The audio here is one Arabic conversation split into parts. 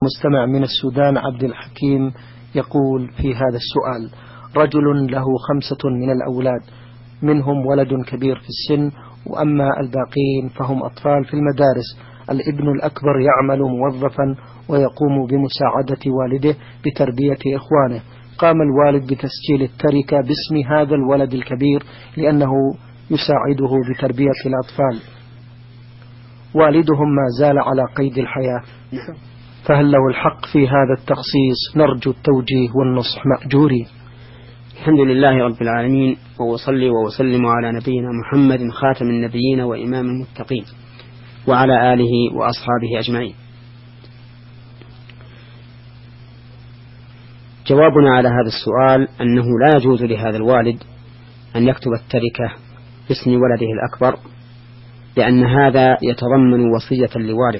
مستمع من السودان عبد الحكيم يقول في هذا السؤال: رجل له 5 من الأولاد، منهم ولد كبير في السن، وأما الباقين فهم أطفال في المدارس. الابن الأكبر يعمل موظفا ويقوم بمساعدة والده بتربية إخوانه. قام الوالد بتسجيل التركة باسم هذا الولد الكبير لأنه يساعده بتربية الأطفال. والدهم ما زال على قيد الحياة، فهل له الحق في هذا التخصيص؟ نرجو التوجيه والنصح مأجورين. الحمد لله رب العالمين، وأصلي وأسلم على نبينا محمد خاتم النبيين وإمام المتقين وعلى آله وأصحابه أجمعين. جوابنا على هذا السؤال أنه لا يجوز لهذا الوالد أن يكتب التركة باسم ولده الأكبر، لأن هذا يتضمن وصية لوارث،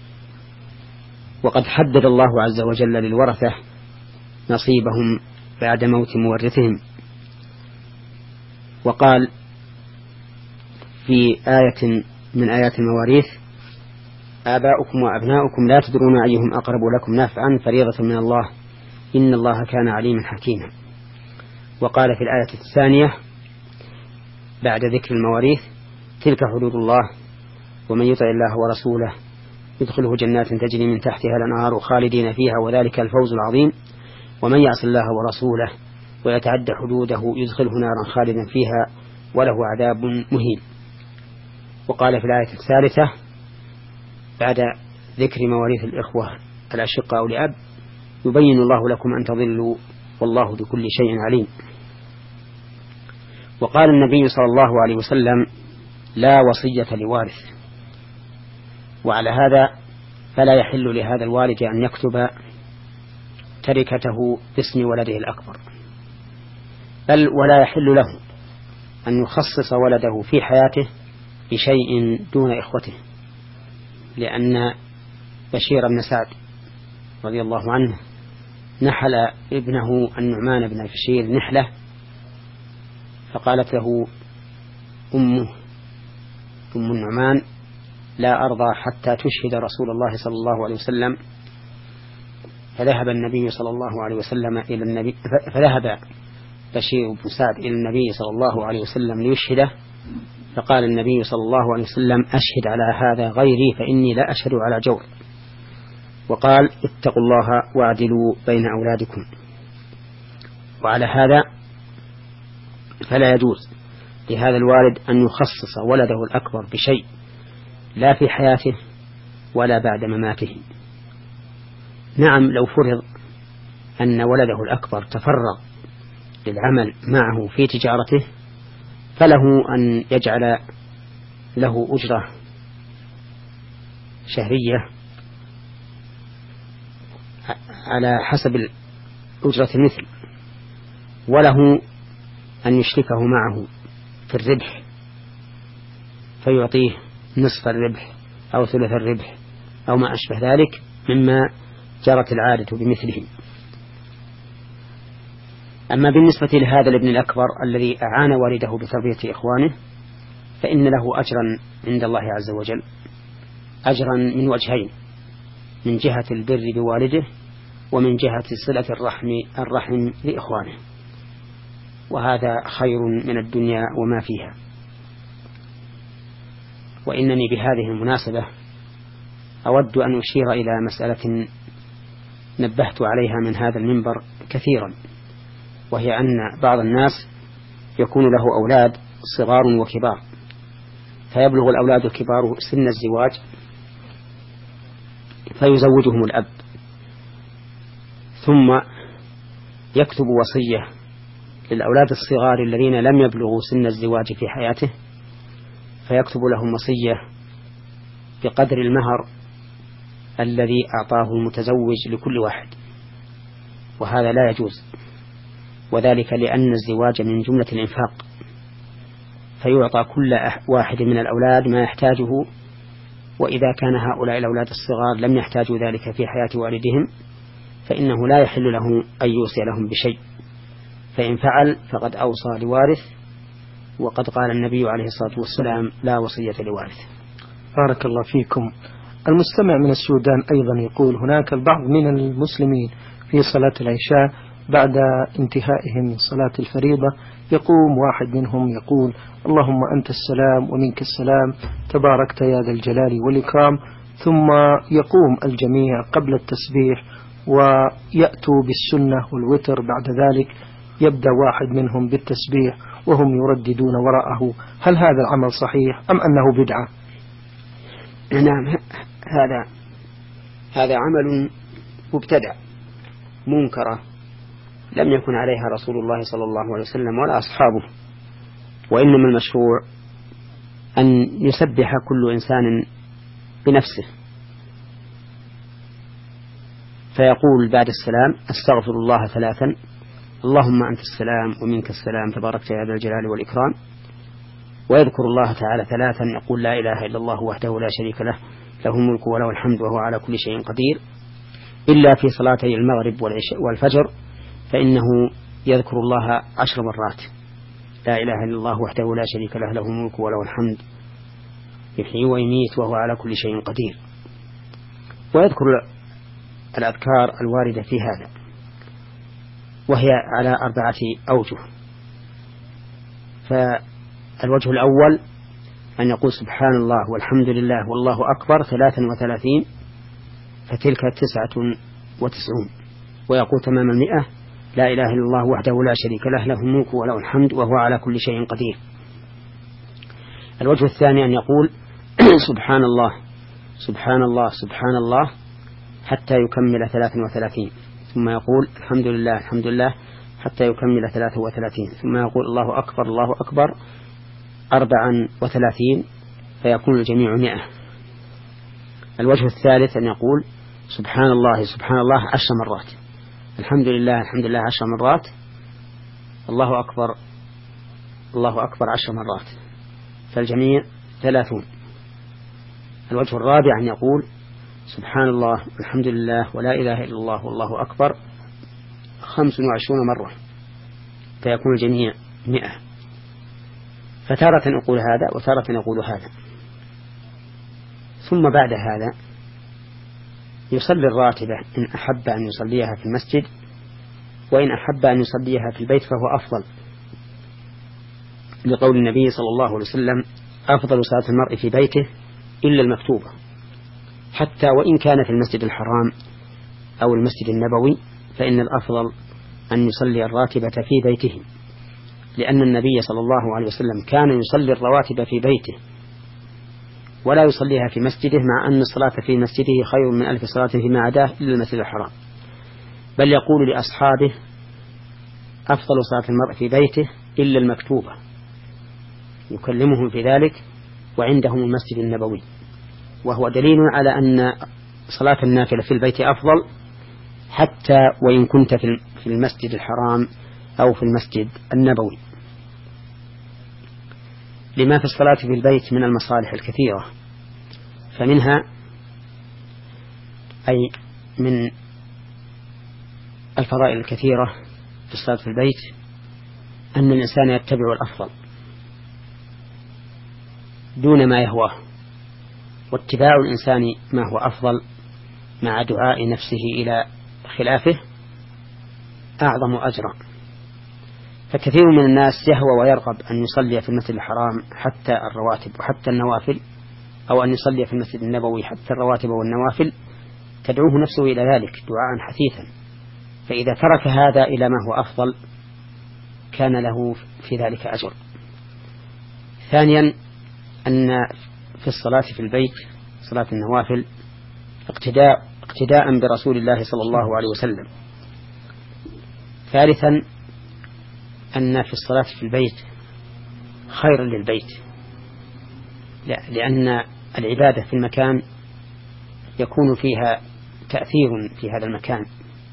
وقد حدد الله عز وجل للورثة نصيبهم بعد موت مورثهم، وقال في آية من آيات المواريث: آباؤكم وأبناؤكم لا تدرون أيهم أقرب لكم نفعا فريضة من الله إن الله كان عليما حكيما. وقال في الآية الثانية بعد ذكر المواريث: تلك حدود الله ومن يطع الله ورسوله يدخله جنات تجري من تحتها الأنهار خالدين فيها وذلك الفوز العظيم ومن يعص الله ورسوله ويتعدى حدوده يدخله نارا خالدا فيها وله عذاب مهين. وقال في الآية الثالثة بعد ذكر مواريث الإخوة الأشقاء لأب: يبين الله لكم أن تضلوا والله بكل شيء عليم. وقال النبي صلى الله عليه وسلم: لا وصية لوارث. وعلى هذا فلا يحل لهذا الوالد أن يكتب تركته باسم ولده الأكبر، بل ولا يحل له أن يخصص ولده في حياته بشيء دون إخوته، لأن بشير بن سعد رضي الله عنه نحل ابنه النعمان بن بشير نحلة، فقالت له أم النعمان: لا أرضى حتى تشهد رسول الله صلى الله عليه وسلم. فذهب النبي صلى الله عليه وسلم إلى النبي، فذهب بشير بن سعد إلى النبي صلى الله عليه وسلم ليشهده، فقال النبي صلى الله عليه وسلم: أشهد على هذا غيري فإني لا أشهد على جور. وقال: اتقوا الله واعدلوا بين أولادكم. وعلى هذا فلا يجوز لهذا الوالد أن يخصص ولده الأكبر بشيء لا في حياته ولا بعد مماته. نعم، لو فرض أن ولده الأكبر تفرغ للعمل معه في تجارته فله أن يجعل له أجرة شهرية على حسب أجرة المثل، وله أن يشركه معه في الربح فيعطيه نصف الربح أو ثلث الربح أو ما أشبه ذلك مما جرت العادة بمثله. أما بالنسبة لهذا الابن الأكبر الذي أعان والده بتربية إخوانه فإن له أجرا عند الله عز وجل، أجرا من وجهين: من جهة البر بوالده ومن جهة صلة الرحم لإخوانه، وهذا خير من الدنيا وما فيها. وإنني بهذه المناسبة أود أن أشير إلى مسألة نبهت عليها من هذا المنبر كثيرا، وهي أن بعض الناس يكون له أولاد صغار وكبار، فيبلغ الأولاد الكبار سن الزواج فيزوجهم الأب، ثم يكتب وصية للأولاد الصغار الذين لم يبلغوا سن الزواج في حياته، فيكتب لهم وصية بقدر المهر الذي أعطاه المتزوج لكل واحد، وهذا لا يجوز، وذلك لأن الزواج من جملة الإنفاق، فيعطى كل واحد من الأولاد ما يحتاجه، وإذا كان هؤلاء الأولاد الصغار لم يحتاجوا ذلك في حياة والدهم فإنه لا يحل له أن يوصي لهم بشيء، فإن فعل فقد أوصى لوارث، وقد قال النبي عليه الصلاة والسلام: لا وصية لوارث. بارك الله فيكم. المستمع من السودان أيضا يقول هناك البعض من المسلمين في صلاة العشاء بعد انتهائهم من صلاة الفريضة يقوم واحد منهم يقول اللهم أنت السلام ومنك السلام تباركت يا ذا الجلال والإكرام، ثم يقوم الجميع قبل التسبيح ويأتوا بالسنة والوتر بعد ذلك، يبدأ واحد منهم بالتسبيح وهم يرددون وراءه، هل هذا العمل صحيح أم أنه بدعة؟ نعم، هذا عمل مبتدع منكرة لم يكن عليها رسول الله صلى الله عليه وسلم ولا أصحابه، وإنما المشروع أن يسبح كل إنسان بنفسه، فيقول بعد السلام أستغفر الله 3، اللهم أنت السلام ومنك السلام تباركت يا ذا الجلال والإكرام، ويذكر الله تعالى 3 يقول لا إله إلا الله وحده لا شريك له له الملك وله الحمد وهو على كل شيء قدير، إلا في صلاتي المغرب والفجر فإنه يذكر الله 10 مرات، لا إله إلا الله وحده لا شريك له له الملك وله الحمد يحيي ويميت وهو على كل شيء قدير، ويذكر الأذكار الواردة في هذا، وهي على 4 أوجه. فالوجه الأول أن يقول سبحان الله والحمد لله والله أكبر 33، فتلك 99، ويقول تمام 100 لا إله إلا الله وحده لا شريك له له الملك وله الحمد وهو على كل شيء قدير. الوجه الثاني أن يقول سبحان الله سبحان الله سبحان الله حتى يكمل 33، ثم يقول الحمد لله الحمد لله حتى يكمل 33، ثم يقول الله أكبر الله أكبر 34، فيكون الجميع 100. الوجه الثالث أن يقول سبحان الله سبحان الله 10 مرات، الحمد لله الحمد لله 10 مرات، الله أكبر الله أكبر 10 مرات، فالجميع 30. الوجه الرابع أن يقول سبحان الله والحمد لله ولا إله إلا الله والله أكبر 25 مرة، فيكون الجميع 100. فتارة يقول هذا وتارة يقول هذا. ثم بعد هذا يصلي الراتبة إن أحب أن يصليها في المسجد، وإن أحب أن يصليها في البيت فهو أفضل، لقول النبي صلى الله عليه وسلم أفضل صلاة المرء في بيته إلا المكتوبة، حتى وإن كان في المسجد الحرام أو المسجد النبوي فإن الأفضل أن يصلي الراتبة في بيته، لأن النبي صلى الله عليه وسلم كان يصلي الرواتب في بيته ولا يصليها في مسجده، مع أن الصلاة في مسجده خير من 1000 صلاة فيما عداه إلا المسجد الحرام، بل يقول لأصحابه أفضل صلاة المرء في بيته إلا المكتوبة، يكلمهم في ذلك وعندهم المسجد النبوي، وهو دليل على أن صلاة النافلة في البيت أفضل حتى وإن كنت في المسجد الحرام أو في المسجد النبوي، لما في الصلاة في البيت من المصالح الكثيرة. فمنها أي من الفضائل الكثيرة في الصلاة في البيت أن الإنسان يتبع الأفضل دون ما يهواه، واتباع الإنسان ما هو أفضل مع دعاء نفسه إلى خلافه أعظم أجرا. فكثير من الناس يهوى ويرغب أن يصلي في المسجد الحرام حتى الرواتب وحتى النوافل، أو أن يصلي في المسجد النبوي حتى الرواتب والنوافل، تدعوه نفسه إلى ذلك دعاء حثيثا، فإذا ترك هذا إلى ما هو أفضل كان له في ذلك أجر. ثانيا أن في الصلاة في البيت صلاة النوافل اقتداء برسول الله صلى الله عليه وسلم. ثالثا أن في الصلاة في البيت خير للبيت، لأن العبادة في المكان يكون فيها تأثير في هذا المكان،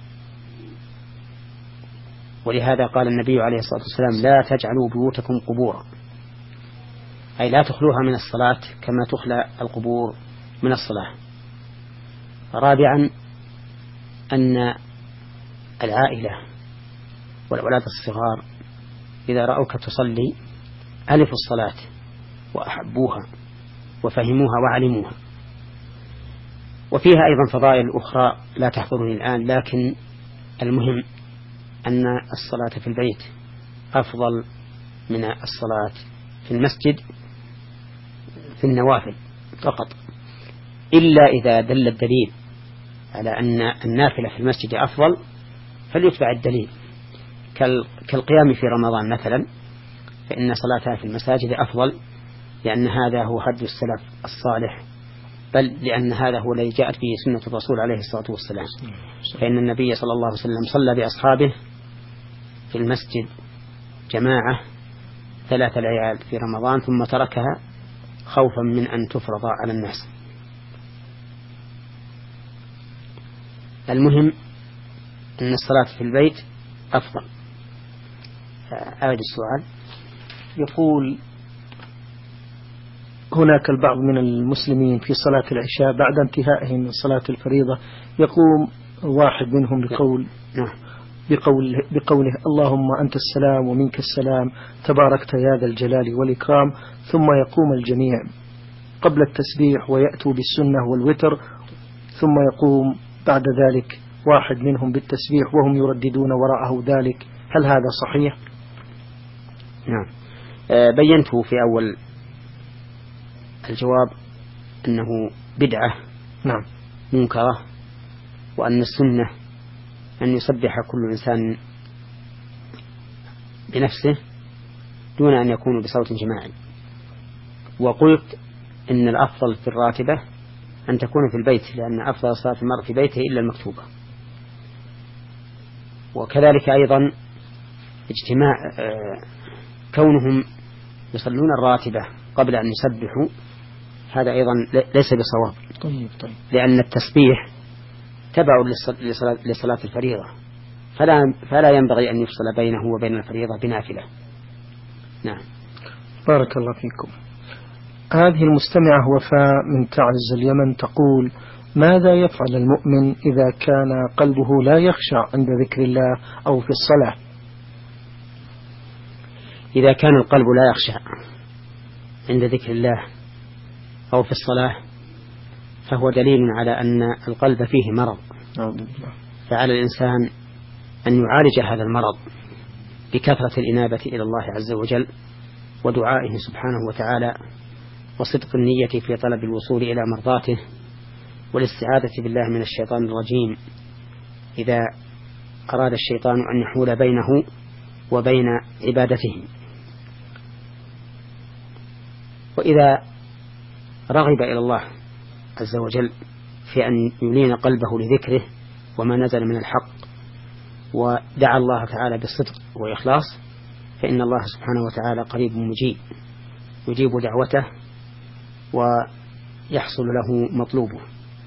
ولهذا قال النبي عليه الصلاة والسلام لا تجعلوا بيوتكم قبورا، أي لا تخلوها من الصلاة كما تخلى القبور من الصلاة. رابعا أن العائلة والأولاد الصغار إذا رأوك تصلي ألفوا الصلاة وأحبوها وفهموها وعلموها، وفيها أيضا فضائل أخرى لا تحضرني الآن، لكن المهم أن الصلاة في البيت أفضل من الصلاة في المسجد في النوافل فقط، إلا إذا دل الدليل على أن النافلة في المسجد أفضل فليتبع الدليل، كالقيام في رمضان مثلا، فإن صلاتها في المساجد أفضل، لأن هذا هو هدي السلف الصالح، بل لأن هذا هو الذي جاءت به سنة الرسول عليه الصلاة والسلام. فإن النبي صلى الله عليه وسلم صلى بأصحابه في المسجد جماعة 3 ليال في رمضان ثم تركها خوفا من أن تفرض على الناس. المهم أن الصلاة في البيت أفضل. أعد السؤال. يقول هناك البعض من المسلمين في صلاة العشاء بعد انتهائهم من صلاة الفريضة يقوم واحد منهم بقوله اللهم أنت السلام ومنك السلام تباركت يا ذا الجلال والإكرام، ثم يقوم الجميع قبل التسبيح ويأتوا بالسنة والوتر، ثم يقوم بعد ذلك واحد منهم بالتسبيح وهم يرددون وراءه ذلك، هل هذا صحيح؟ نعم. بينته في أول الجواب أنه بدعة نعم منكرة، وأن السنة أن يسبح كل إنسان بنفسه دون أن يكون بصوت جماعي. وقلت إن الأفضل في الراتبة أن تكون في البيت، لأن أفضل صلاة المرء في بيته إلا المكتوبة. وكذلك أيضا اجتماع كونهم يصلون الراتبة قبل أن يسبحوا هذا أيضا ليس بصواب. طيب. لأن التسبيح تبع لصلاة الفريضة، فلا ينبغي أن يفصل بينه وبين الفريضة بنافلة. نعم. بارك الله فيكم. هذه المستمعة وفاء من تعز اليمن تقول: ماذا يفعل المؤمن إذا كان قلبه لا يخشع عند ذكر الله أو في الصلاة؟ إذا كان القلب لا يخشع عند ذكر الله أو في الصلاة فهو دليل على أن القلب فيه مرض، فعلى الإنسان أن يعالج هذا المرض بكثرة الإنابة إلى الله عز وجل ودعائه سبحانه وتعالى وصدق النية في طلب الوصول إلى مرضاته والاستعاذة بالله من الشيطان الرجيم إذا أراد الشيطان أن يحول بينه وبين عبادته. وإذا رغب إلى الله عز وجل في أن يلين قلبه لذكره وما نزل من الحق ودعا الله تعالى بالصدق وإخلاص فإن الله سبحانه وتعالى قريب مجيب يجيب دعوته ويحصل له مطلوبه.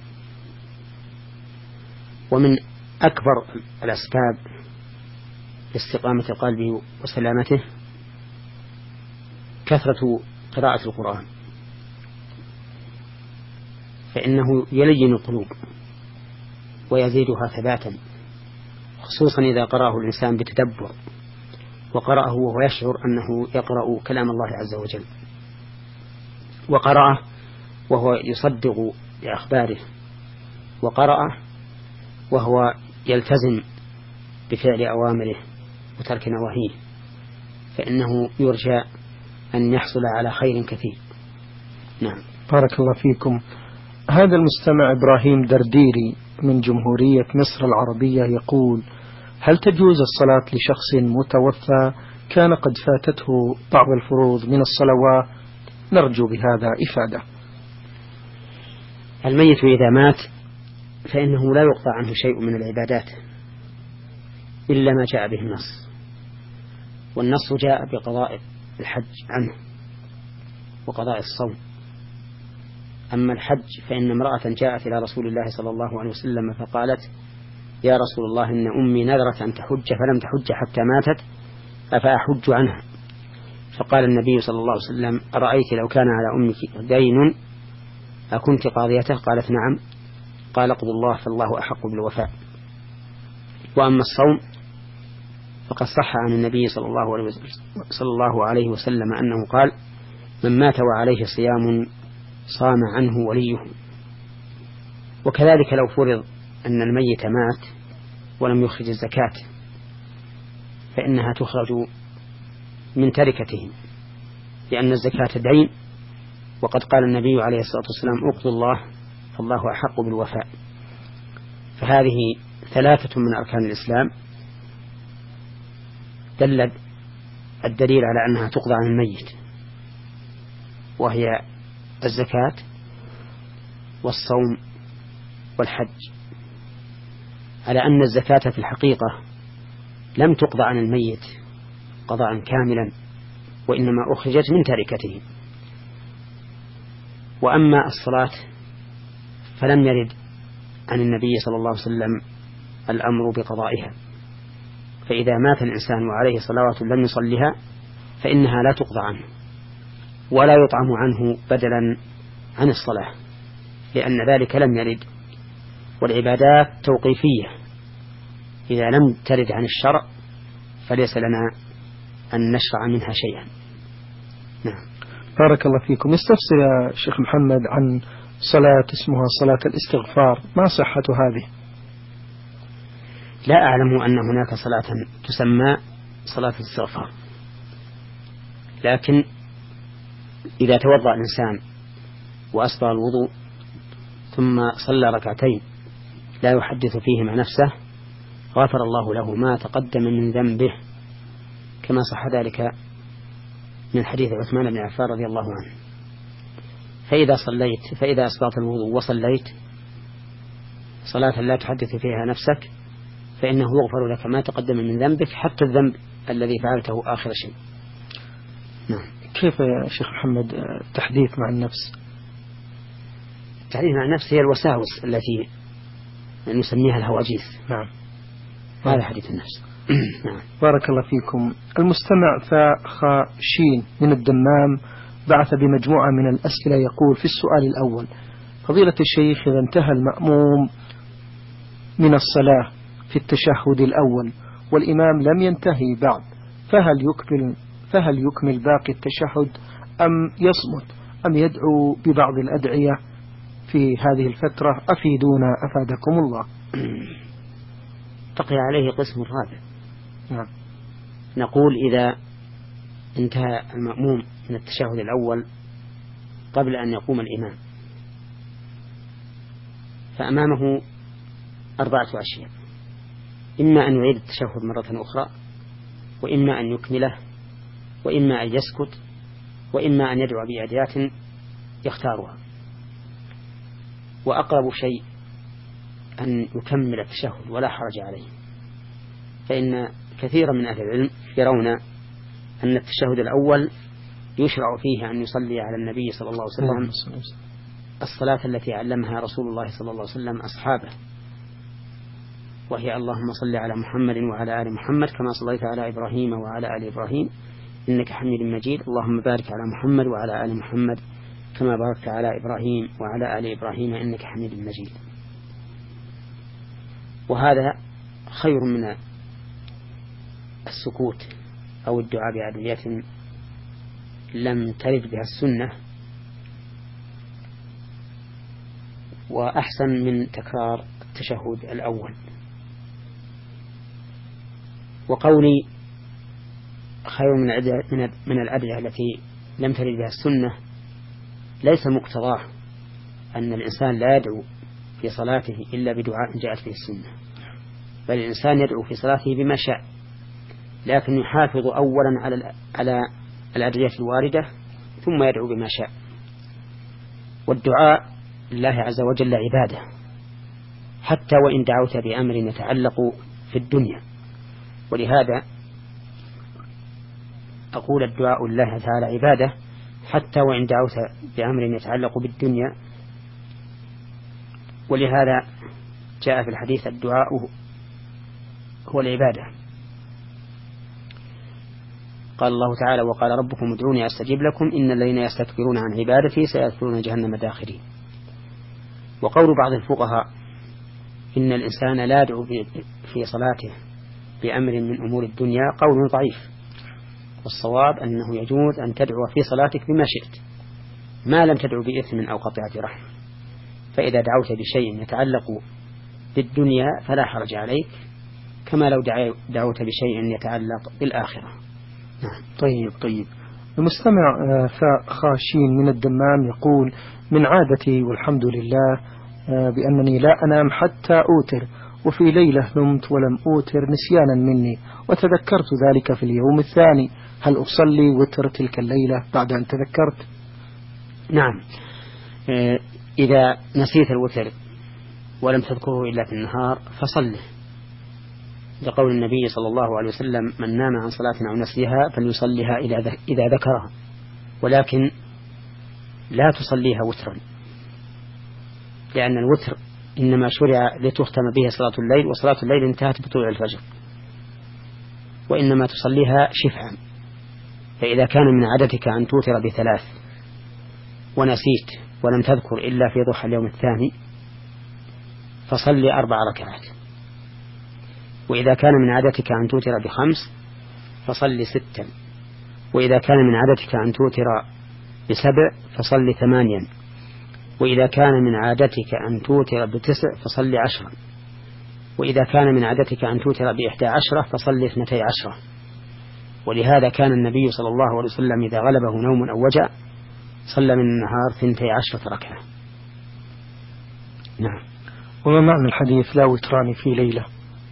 ومن أكبر الأسباب لاستقامة القلب وسلامته كثرة قراءة القرآن، فإنه يلين القلوب ويزيدها ثباتا، خصوصا إذا قرأه الإنسان بتدبر وقرأه وهو يشعر أنه يقرأ كلام الله عز وجل، وقرأه وهو يصدق بأخباره، وقرأه وهو يلتزم بفعل أوامره وترك نواهيه، فإنه يرجى أن يحصل على خير كثير. نعم. بارك الله فيكم. هذا المستمع إبراهيم درديري من جمهورية مصر العربية يقول: هل تجوز الصلاة لشخص متوفى كان قد فاتته بعض الفروض من الصلوات؟ نرجو بهذا إفادة. الميت إذا مات فإنه لا يقطع عنه شيء من العبادات إلا ما جاء به النص، والنص جاء بقضاء الحج عنه وقضاء الصوم. أما الحج فإن امرأة جاءت إلى رسول الله صلى الله عليه وسلم فقالت: يا رسول الله إن أمي نذرت أن تحج فلم تحج حتى ماتت أفأحج عنها؟ فقال النبي صلى الله عليه وسلم: أرأيت لو كان على أمك دين أكنت قاضيته؟ قالت: نعم. قال: اقضوا الله فالله أحق بالوفاء. وأما الصوم فقد صح عن النبي صلى الله عليه وسلم أنه قال: من مات وعليه صيام صام عنه وليه. وكذلك لو فرض أن الميت مات ولم يخرج الزكاة فإنها تخرج من تركته، لأن الزكاة دين، وقد قال النبي عليه الصلاة والسلام اقضوا الله فالله أحق بالوفاء. فهذه 3 من أركان الإسلام دل الدليل على أنها تقضى عن الميت، وهي الزكاة والصوم والحج، على أن الزكاة في الحقيقة لم تقضى عن الميت قضاء كاملا، وإنما أخرجت من تركته. وأما الصلاة فلم يرد عن النبي صلى الله عليه وسلم الأمر بقضائها، فإذا مات الإنسان وعليه صلوات لم يصلها فإنها لا تقضى عنه ولا يطعم عنه بدلا عن الصلاة، لأن ذلك لم يرد. والعبادات توقيفية، إذا لم ترد عن الشرع فليس لنا أن نشرع منها شيئا. نعم. بارك الله فيكم. يستفسر يا شيخ محمد عن صلاة اسمها صلاة الاستغفار، ما صحة هذه؟ لا أعلم أن هناك صلاة تسمى صلاة الاستغفار، لكن إذا توضأ الإنسان وأسبغ الوضوء ثم صلى ركعتين لا يحدث فيهما نفسه غفر الله له ما تقدم من ذنبه، كما صح ذلك من حديث عثمان بن عفان رضي الله عنه. فإذا أسبغت الوضوء وصليت صلاة لا تحدث فيها نفسك فإنه يغفر لك ما تقدم من ذنبك، حتى الذنب الذي فعلته آخر شيء. نعم. كيف يا شيخ محمد التحديث مع النفس؟ التحديث مع النفس هي الوساوس التي نسميها الهواجيس. نعم. هذا حديث النفس. نعم. بارك الله فيكم. المستمع فخاشين من الدمام بعث بمجموعة من الأسئلة، يقول في السؤال الأول: فضيلة الشيخ، إذا انتهى المأموم من الصلاة في التشهد الأول والإمام لم ينتهي بعد، فهل يكمل باقي التشهد أم يصمت أم يدعو ببعض الأدعية في هذه الفترة؟ أفيدونا أفادكم الله. بقي عليه قسم رابع. نعم. نقول إذا انتهى المأموم من التشهد الأول قبل أن يقوم الإمام فأمامه 4 أشياء: إما أن يعيد التشهد مرة أخرى، وإما أن يكمله، وإما أن يسكت، وإما أن يدعو بأدعية يختارها. وأقرب شيء أن يكمل التشهد ولا حرج عليه، فإن كثيرا من أهل العلم يرون أن التشهد الأول يشرع فيه أن يصلي على النبي صلى الله عليه وسلم الصلاة التي علمها رسول الله صلى الله عليه وسلم أصحابه، وهي اللهم صل على محمد وعلى آل محمد كما صليت على إبراهيم وعلى آل إبراهيم إنك حميد مجيد، اللهم بارك على محمد وعلى آل محمد كما باركت على إبراهيم وعلى آل إبراهيم إنك حميد مجيد. وهذا خير من السكوت أو الدعاء بأدعية لم ترد بها السنة، وأحسن من تكرار التشهد الأول. وقولي خير من الأدعية التي لم ترد بها السنة ليس مقتضاه أن الإنسان لا يدعو في صلاته إلا بدعاء جاءت به السنة، بل الإنسان يدعو في صلاته بما شاء، لكن يحافظ أولا على الأدعية الواردة ثم يدعو بما شاء. والدعاء لله عز وجل عبادة، حتى وإن دعوت بأمر يتعلق في الدنيا. ولهذا أقول الدعاء لله تعالى عبادة حتى وإن دعوت بأمر يتعلق بالدنيا. ولهذا جاء في الحديث الدعاء هو العبادة. قال الله تعالى: وقال ربكم ادعوني أستجيب لكم إن الذين يستكبرون عن عبادتي سيدخلون جهنم داخرين. وقول بعض الفقهاء إن الإنسان لا يدعو في صلاته بأمر من أمور الدنيا قول ضعيف، والصواب أنه يجوز أن تدعو في صلاتك بما شئت ما لم تدعو بإثم أو قطيعة رحم. فإذا دعوت بشيء يتعلق بالدنيا فلا حرج عليك، كما لو دعوت بشيء يتعلق بالآخرة. طيب. المستمع خاشين من الدمام يقول: من عادتي والحمد لله بأنني لا أنام حتى أوتر، وفي ليلة نمت ولم أوتر نسيانا مني، وتذكرت ذلك في اليوم الثاني، هل أصلي وتر تلك الليلة بعد أن تذكرت؟ نعم، إذا نسيت الوتر ولم تذكره إلا في النهار فصله، لقول النبي صلى الله عليه وسلم: من نام عن صلاة أو نسيها فليصليها إذا ذكرها، ولكن لا تصليها وترا، لأن الوتر إنما شرع لتختم به صلاة الليل، وصلاة الليل انتهت بطلوع الفجر، وإنما تصليها شفعا. فإذا كان من عادتك أن توتر ب3 ونسيت ولم تذكر إلا في ضحى اليوم الثاني فصلي 4 ركعات، وإذا كان من عادتك أن توتر ب5 فصلي 6، وإذا كان من عادتك أن توتر ب7 فصلي 8، وإذا كان من عادتك أن توتر ب9 فصلي 10، وإذا كان من عادتك أن توتر ب11 فصلي 12. ولهذا كان النبي صلى الله عليه وسلم إذا غلبه نوم أو وجع صلى من النهار 12 ركعة. نعم. وما معنى الحديث لا وتران في ليلة؟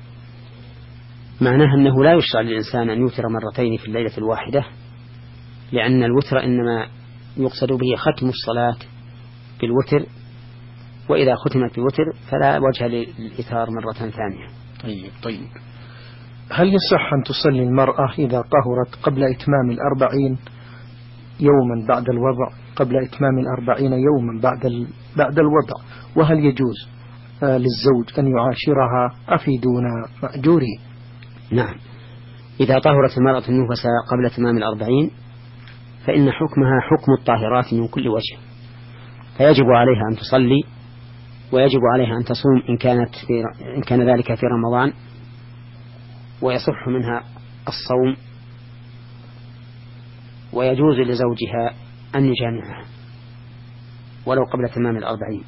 معناه أنه لا يشرع للإنسان أن يوتر مرتين في الليلة الواحدة، لأن الوتر إنما يقصد به ختم الصلاة بالوتر، وإذا ختمت بالوتر فلا وجه للإثار مرة ثانية. طيب. هل يصح أن تصلي المرأة إذا طهرت قبل إتمام 40 يوما بعد الوضع، قبل إتمام 40 يوما بعد الوضع، وهل يجوز للزوج أن يعاشرها؟ أفيدونا مأجورين. نعم، إذا طهرت المرأة النفس قبل إتمام 40 فإن حكمها حكم الطاهرات من كل وجه، فيجب عليها أن تصلي، ويجب عليها أن تصوم إن كان ذلك في رمضان، ويصح منها الصوم، ويجوز لزوجها أن يجامعها ولو قبل تمام 40،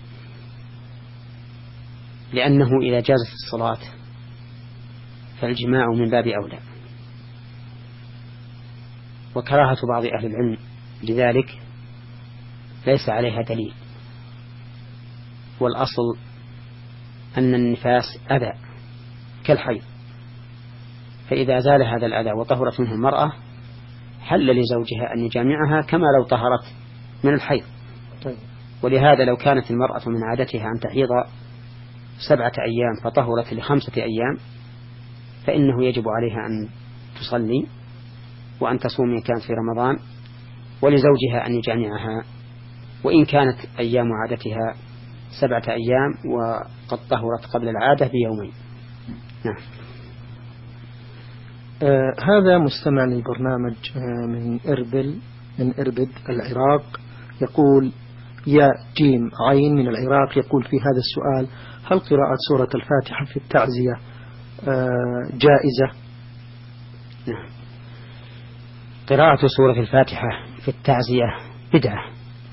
لأنه إذا جازت الصلاة فالجماع من باب أولى. وكراهة بعض أهل العلم لذلك ليس عليها دليل، والأصل أن النفاس أذى كالحيض، فإذا زال هذا الأذى وطهرت منه المرأة حل لزوجها أن يجامعها كما لو طهرت من الحيض. ولهذا لو كانت المرأة من عادتها أن تحيض 7 أيام فطهرت ل5 أيام فإنه يجب عليها أن تصلي وأن تصوم إن كانت في رمضان، ولزوجها أن يجامعها وإن كانت أيام عادتها 7 أيام وقد طهرت قبل العادة ب2 نعم. هذا مستمع للبرنامج من إربد العراق، يقول: يا جيم عين من العراق، يقول في هذا السؤال: هل قراءة سورة الفاتحة في التعزية جائزة؟ نعم. قراءة سورة الفاتحة في التعزية بدعة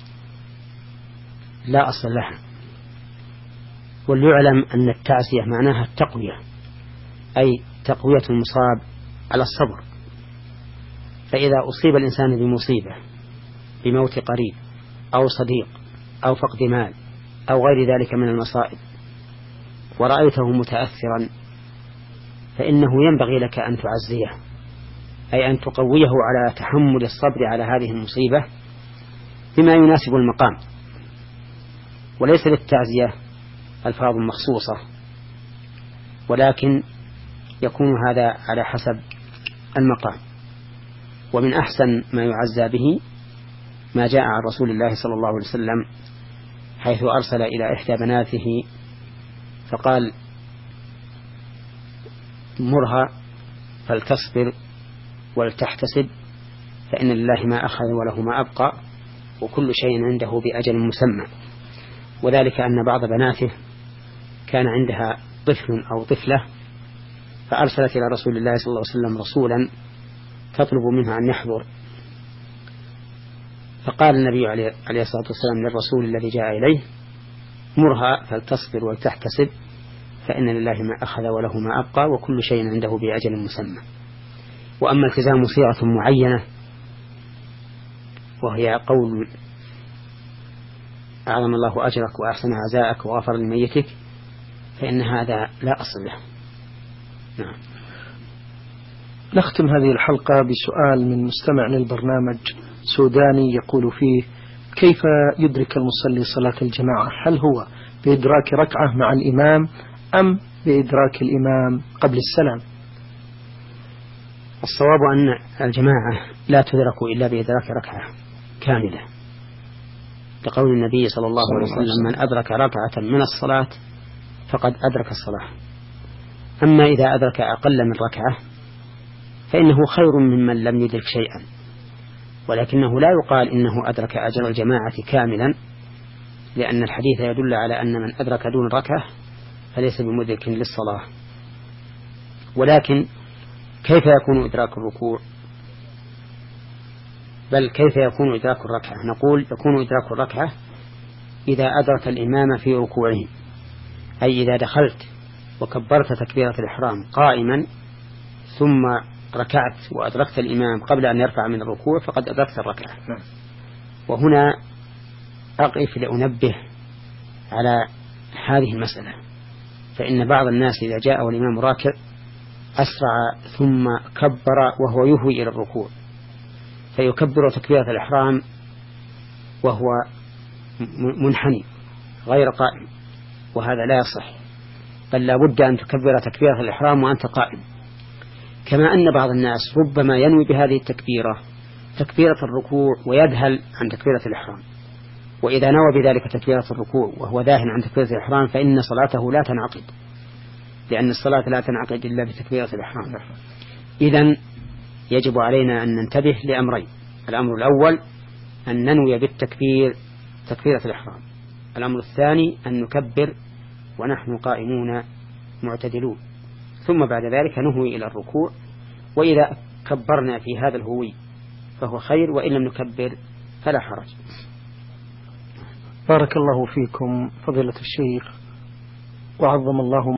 لا أصل لها، وليعلم أن التعزية معناها التقوية، أي تقوية المصاب على الصبر. فإذا أصيب الإنسان بمصيبة، بموت قريب أو صديق أو فقد مال أو غير ذلك من المصائب، ورأيته متأثرا، فإنه ينبغي لك أن تعزيه، أي أن تقويه على تحمل الصبر على هذه المصيبة بما يناسب المقام. وليس للتعزية ألفاظ مخصوصة، ولكن يكون هذا على حسب المقام. ومن أحسن ما يعزى به ما جاء عن رسول الله صلى الله عليه وسلم حيث أرسل إلى إحدى بناته فقال: مرها فلتصبر ولتحتسب، فإن لله ما أخذ وله ما أبقى، وكل شيء عنده بأجل مسمى. وذلك أن بعض بناته كان عندها طفل أو طفلة، فأرسلت إلى رسول الله صلى الله عليه وسلم رسولا تطلب منه أن يحضر، فقال النبي عليه الصلاة والسلام للرسول الذي جاء إليه: مرها فلتصبر ولتحتسب فإن لله ما أخذ وله ما أبقى وكل شيء عنده بأجل مسمى. وأما التزام صيغة معينة وهي قول أعظم الله أجرك وأحسن عزاءك وغفر لميتك فإن هذا لا أصل له. نعم. نختم هذه الحلقة بسؤال من مستمع للبرنامج سوداني يقول فيه: كيف يدرك المصلي صلاة الجماعة؟ هل هو بإدراك ركعة مع الإمام أم بإدراك الإمام قبل السلام؟ الصواب أن الجماعة لا تدرك إلا بإدراك ركعة كاملة، لقول النبي صلى الله عليه وسلم: من أدرك ركعة من الصلاة فقد أدرك الصلاة. أما إذا أدرك أقل من ركعة فإنه خير ممن لم يدرك شيئا، ولكنه لا يقال إنه أدرك أجر الجماعة كاملا، لأن الحديث يدل على أن من أدرك دون ركعة فليس بمدرك للصلاة. ولكن كيف يكون إدراك الركوع؟ بل كيف يكون إدراك الركعة؟ نقول يكون إدراك الركعة إذا أدرك الإمام في ركوعه، أي إذا دخلت وكبرت تكبيرة الإحرام قائما ثم ركعت وأدركت الإمام قبل أن يرفع من الركوع فقد أدركت الركعة. وهنا أقف لأنبه على هذه المسألة، فإن بعض الناس إذا جاءه الإمام راكع أسرع ثم كبر وهو يهوي إلى الركوع، فيكبر تكبيرة الإحرام وهو منحني غير قائم، وهذا لا يصح، بل لا بد أن تكبر تكبيرة الإحرام وأنت قائم. كما أن بعض الناس ربما ينوي بهذه التكبيرة تكبيرة الركوع ويذهل عن تكبيرة الإحرام، وإذا نوى بذلك تكبيرة الركوع وهو ذاهل عن تكبيرة الإحرام فإن صلاته لا تنعقد، لأن الصلاة لا تنعقد إلا بتكبيرة الإحرام. إذن يجب علينا أن ننتبه لأمرين: الأمر الأول أن ننوي بالتكبير تكبيرة الإحرام، الأمر الثاني أن نكبر ونحن قائمون معتدلون، ثم بعد ذلك نهوي إلى الركوع، وإذا كبرنا في هذا الهوي فهو خير، وإن لم نكبر فلا حرج. بارك الله فيكم فضيلة الشيخ وعظم الله